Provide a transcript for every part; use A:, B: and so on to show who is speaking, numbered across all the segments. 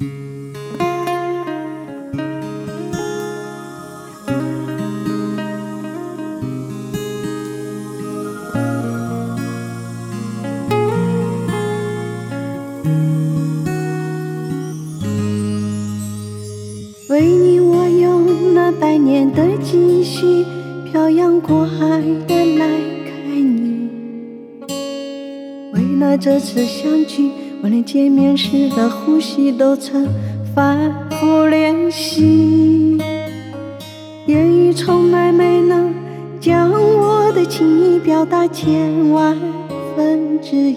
A: 为你我用那百年的积蓄，漂洋过海的来看你。为了这次相聚，我连见面时的呼吸都曾反复练习。言语从来没能将我的情意表达千万分之一。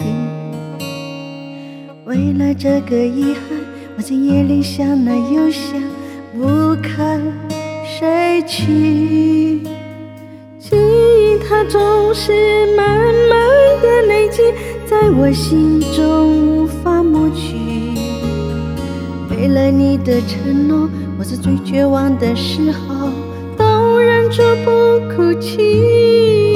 A: 为了这个遗憾，我在夜里想了又想，不肯睡去。记忆它总是慢慢的累积，在我心中无法抹去。为了你的承诺，我在最绝望的时候都忍住不哭泣。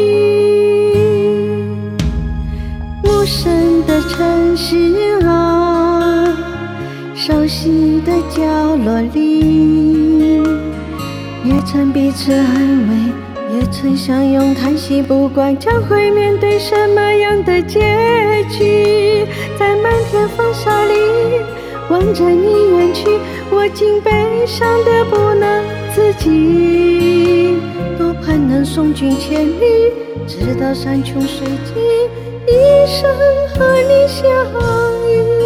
A: 陌生的城市啊，熟悉的角落里，也曾彼此安慰，也曾相拥叹息，不管将会面对什么样的结局。在漫天风沙里望着你远去，我竟悲伤得不能自己。多盼能送君千里，直到山穷水尽，一生和你相依。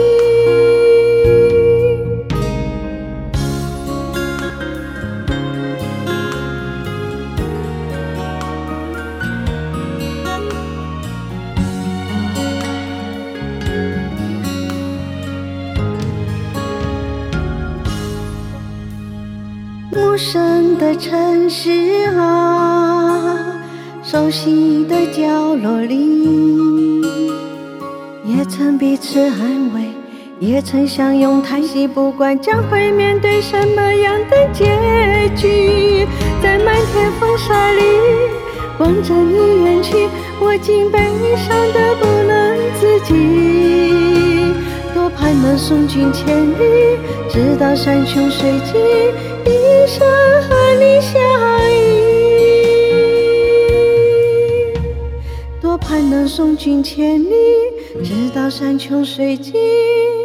A: 陌生的城市啊，熟悉的角落里，也曾彼此安慰，也曾相拥叹息，不管将会面对什么样的结局。在漫天风沙里望着你远去，我竟悲伤得不能自己。多盼能送君千里，直到山穷水尽，一生和你相依。多盼能送君千里，直到山穷水尽。